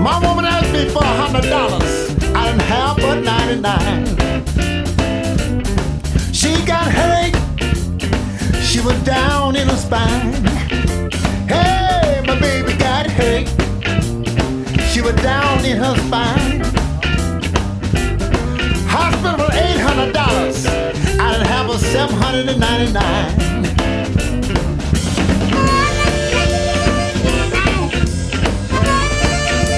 My woman asked me for $100. I didn't have but 99. She got headache. She was down in her spine. Hey, my baby got headache. She was down in her spine. Hospital $800. I didn't have a $799.